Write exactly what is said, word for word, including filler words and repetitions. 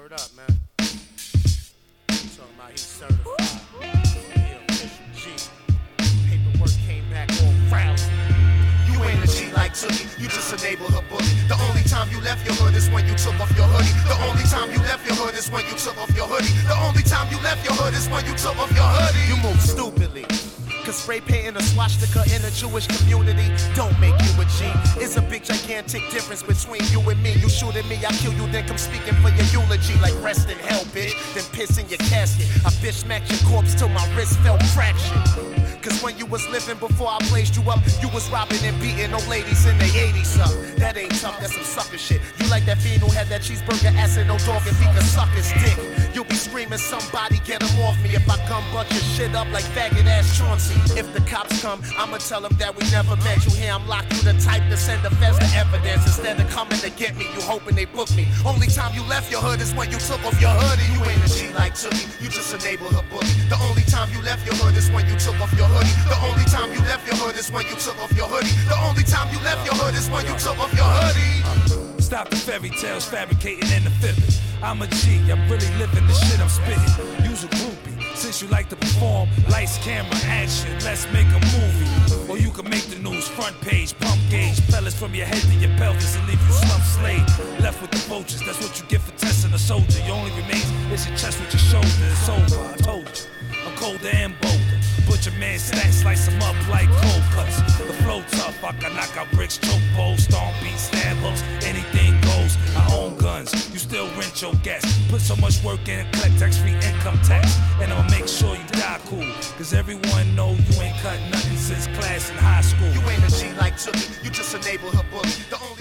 Word up, man. Talking about he's certified. He official G. Paperwork came back all frowsy. You ain't a G like Tookie, you just a neighborhood bully. The only time you left your hood is when you took off your hoodie. The only time you left your hood is when you took off your hoodie. The only time you left your hood is when you took off your hoodie. You move stupidly. Cause spray painting a swastika in a Jewish community don't make you a G. It's a big gigantic difference between you and me. You shoot at me, I kill you, then come speaking for your eulogy. Like rest in hell, bitch, then piss in your casket. I bitch smacked your corpse till my wrist felt fractured. Cause when you was living before I blazed you up, you was robbing and beating old ladies in the eighties up. That ain't tough, that's some sucker shit. You like that fiend who had that cheeseburger ass and no dog if he could suck his dick. You'll be screaming, somebody get him off me if I come bunch your shit up like faggot ass Chauncey. If the cops come, I'ma tell them that we never met. You hear I'm locked, you the type to send a feds to evidence. Instead of coming to get me, you hoping they book me. Only time you left your hood is when you took off your hoodie. You ain't a G like Tookie, you just a neighborhood bully. The only time you left your hood is when you took off your hoodie. The only time you left your hood is when you took off your hoodie. The only time you left your hood is when you took off your hoodie. Stop the fairy tales, fabricating and the fibbing. I'm a G, I'm really living the shit I'm spitting. Use a groupie, since you like to perform. Lights, camera, action, let's make a movie. Or you can make the news, front page, pump gauge. Pellets from your head to your pelvis and leave you slump slave. Left with the vultures, that's what you get for testing a soldier. Your only remains is your chest with your shoulder. It's over, I told you, I'm colder and bolder. Butcher man stack, slice them up like cold cuts. The flow tough, I can knock out bricks, choke bowls, stomp beats, stab hooks, anything goes. I own guns, you still rent your gas. Put so much work in, collect tax-free income tax. And I'ma make sure you die cool, cause everyone know you ain't cut nothing since class in high school. You ain't a G like Tookie, you just a neighborhood bully. The only